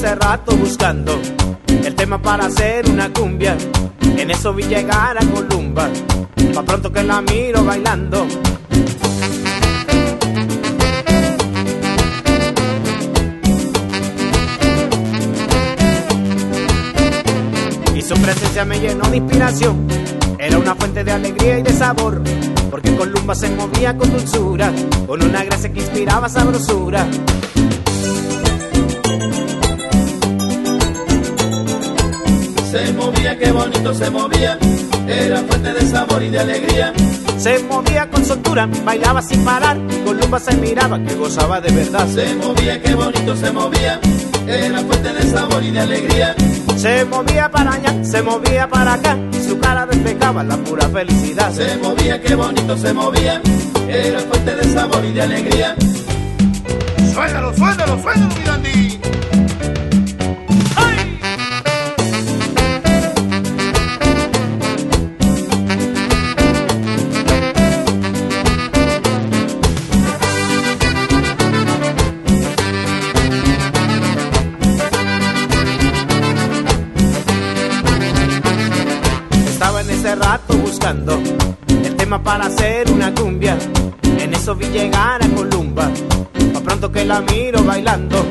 ese rato buscando el tema para hacer una cumbia. En eso vi llegar a Columba, pa' pronto que la miro bailando. Y su presencia me llenó de inspiración, era una fuente de alegría y de sabor, porque Columba se movía con dulzura, con una gracia que inspiraba sabrosura. Se movía, qué bonito se movía, era fuente de sabor y de alegría. Se movía con soltura, bailaba sin parar, Columba se miraba que gozaba de verdad. Se movía, qué bonito se movía, era fuente de sabor y de alegría. Se movía para allá, se movía para acá, su cara despejaba la pura felicidad. Se movía, qué bonito se movía, era fuente de sabor y de alegría. Suénalo, suénalo, suénalo, mi Dandy. Estaba en ese rato buscando el tema para hacer una cumbia. En eso vi llegar a Columba, pa' pronto que la miro bailando.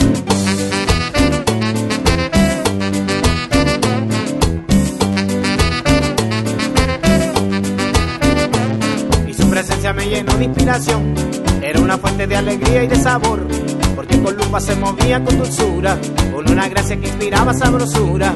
Y su presencia me llenó de inspiración, era una fuente de alegría y de sabor, porque Columba se movía con dulzura, con una gracia que inspiraba sabrosura.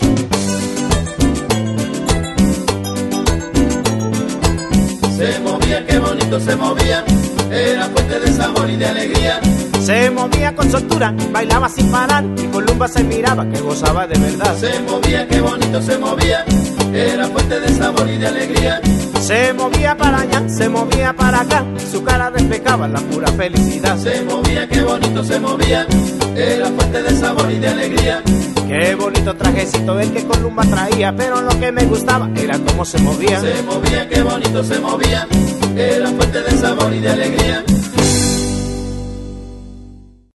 Se movía, qué bonito se movía, era fuente de sabor y de alegría. Se movía con soltura, bailaba sin parar, y Columba se miraba que gozaba de verdad. Se movía, qué bonito se movía, era fuente de sabor y de alegría. Se movía para allá, se movía para acá, su cara despejaba la pura felicidad. Se movía, qué bonito se movía, era fuente de sabor y de alegría. Qué bonito trajecito el que Columba traía, pero lo que me gustaba era cómo se movía. Se movía, qué bonito se movía, era fuente de sabor y de alegría.